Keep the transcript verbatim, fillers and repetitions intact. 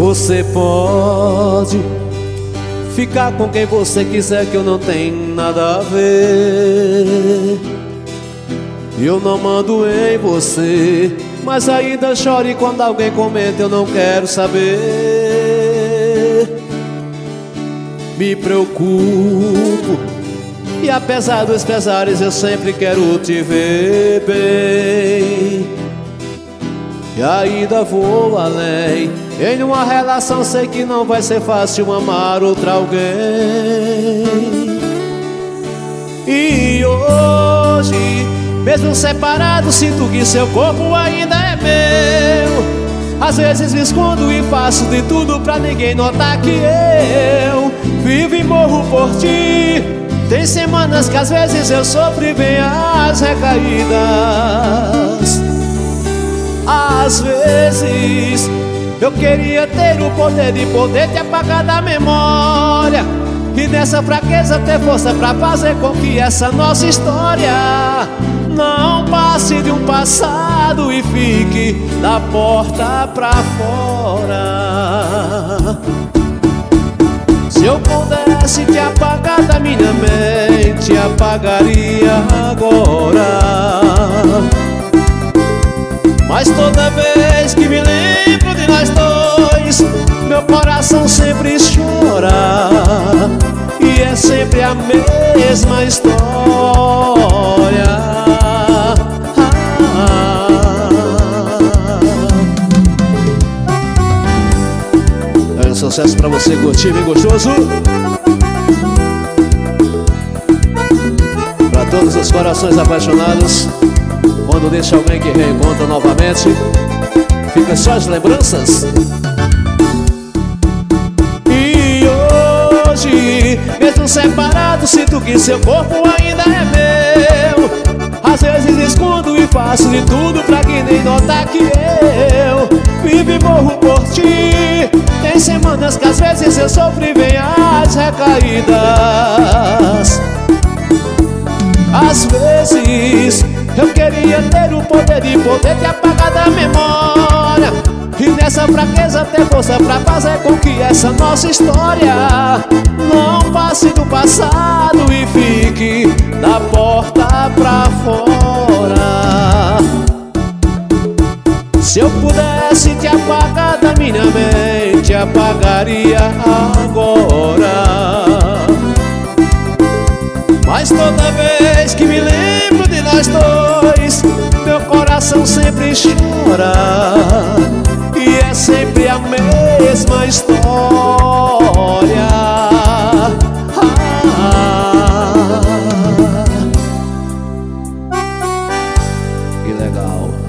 Você pode ficar com quem você quiser, que eu não tenho nada a ver. Eu não mando em você, mas ainda chore quando alguém comenta, eu não quero saber. Me preocupo, e apesar dos pesares eu sempre quero te ver bem. E ainda vou além, em uma relação sei que não vai ser fácil amar outra alguém. E hoje, mesmo separado, sinto que seu corpo ainda é meu. Às vezes me escondo e faço de tudo pra ninguém notar que eu vivo e morro por ti. Tem semanas que às vezes eu sofro e vem as recaídas. Às vezes eu queria ter o poder de poder te apagar da memória, e nessa fraqueza ter força pra fazer com que essa nossa história não passe de um passado e fique da porta pra fora. Se eu pudesse te apagar da minha mente, apagaria agora. Mas toda vez que me lembro de nós dois, meu coração sempre chora. E é sempre a mesma história. É um sucesso pra você curtir, bem gostoso. Pra todos os corações apaixonados, quando deixa alguém que reencontra novamente, fica só as lembranças. E hoje, mesmo separado, sinto que seu corpo ainda é meu. Às vezes escondo e faço de tudo pra que nem notar que eu vivo e morro por ti. Tem semanas que às vezes eu sofro e vem as recaídas. Às vezes eu queria ter o poder de poder te apagar da memória, e nessa fraqueza ter força pra fazer com que essa nossa história não passe do passado e fique da porta pra fora. Se eu pudesse te apagar da minha mente, apagaria agora. Mas toda vez que me lembro de nós dois, meu coração sempre chora. E é sempre a mesma história. Ah, que legal.